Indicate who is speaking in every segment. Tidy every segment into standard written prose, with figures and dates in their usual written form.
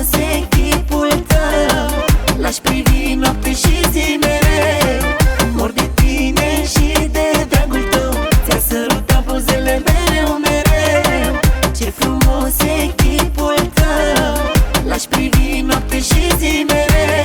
Speaker 1: e chipul tău. L-aș privi noapte și zi mereu. Mor de tine și de dragul tău. Ți-a sărutat buzele mereu, mereu. Ce frumos e chipul tău. L-aș privi noapte și zi mereu.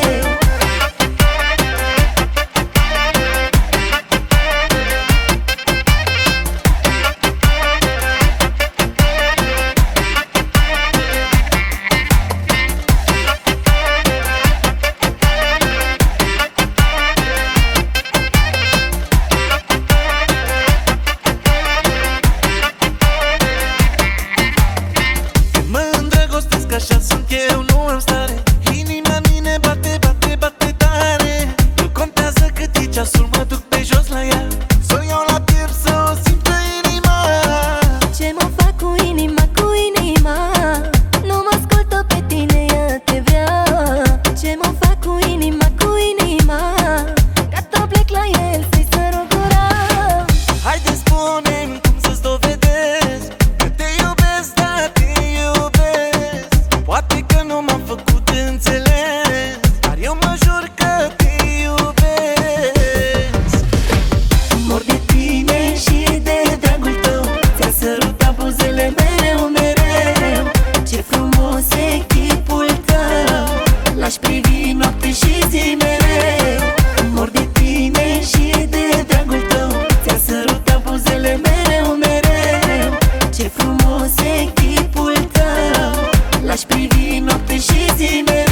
Speaker 2: Așa sunt eu, nu am stare. Inima mine bate, bate, bate tare. Nu contează cât e ceasul, mă duc pe jos la ea. S-o iau la piept să o simtă inima.
Speaker 1: Ce mă fac cu inima, cu inima? Nu mă ascultă pe tine, ea te vrea. Ce mă fac cu inima, cu inima? Gata, plec la el, să-i sărut gura.
Speaker 2: Haide spune-mi cum să-ți dovedesc că te iubesc, da, te iubesc. Poate că nu m-am făcut înțeles, dar eu mă jur că te iubesc.
Speaker 1: Mor de tine și de dragul tău. Ți-a sărutat buzele mereu, mereu. Ce frumos e chipul tău. L-aș privi noapte și zi mereu. Mor de tine și de dragul tău. Ți-a sărutat buzele mereu, mereu. Ce frumos e chipul tău. L-aș privi noapte și zi mereu.